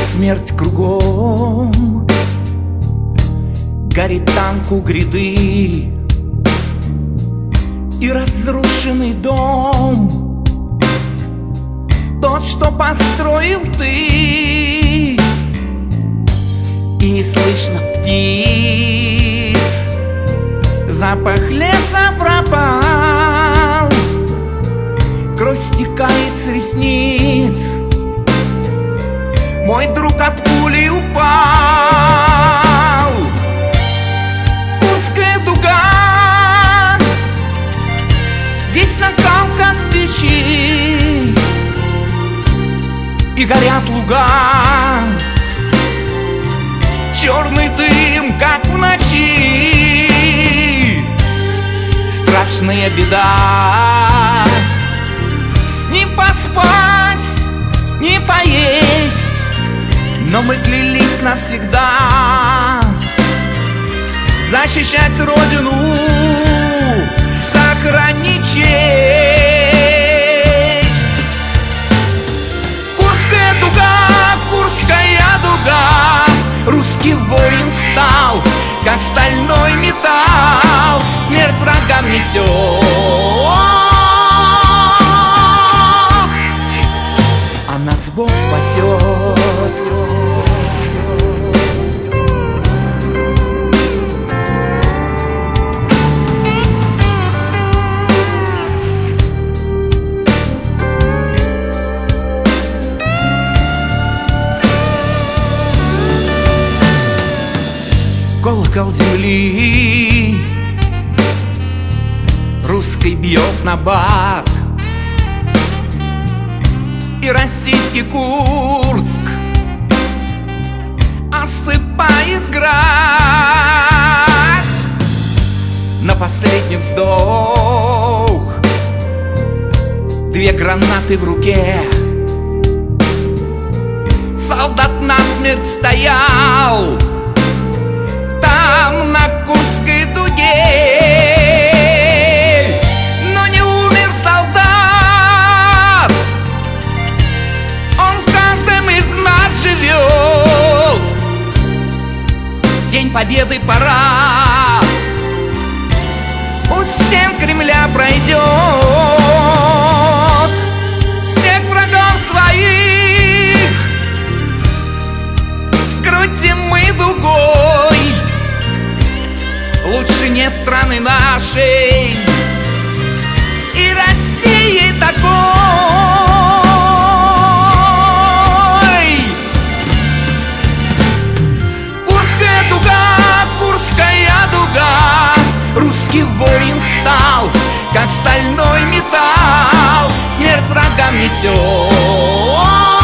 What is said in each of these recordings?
Смерть кругом, горит танк у гряды, и разрушенный дом, тот, что построил ты. И не слышно птиц, запах леса пропал, кровь стекает с ресниц, мой друг от пули упал. Курская дуга, здесь накалка от печи, и горят луга, черный дым, как в ночи. Страшная беда, не поспать, не поесть, но мы клялись навсегда защищать родину, сохранить честь. Курская дуга, Курская дуга, русский воин встал, как стальной металл, смерть врагам несет, а нас Бог спасет. Колокол земли русской бьет на бат, и российский Курск осыпает град. На последний вздох две гранаты в руке, солдат насмерть стоял там, на Курской дуге, но не умер солдат, он в каждом из нас живет. День Победы пора, у стен Кремля пройдет, всех врагов своих скрутим мы дугой. Лучше нет страны нашей и России такой. Курская дуга, Курская дуга, русский воин встал, как стальной металл, смерть врагам несет,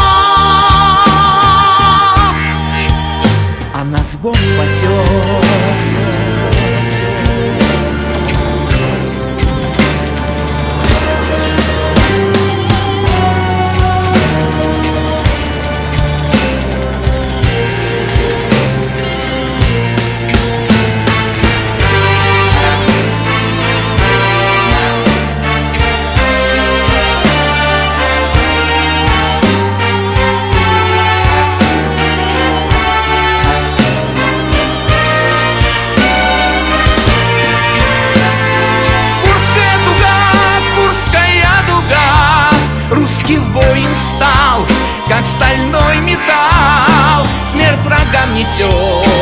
а нас Бог спасет. Русский воин встал, как стальной металл, смерть врагам несет,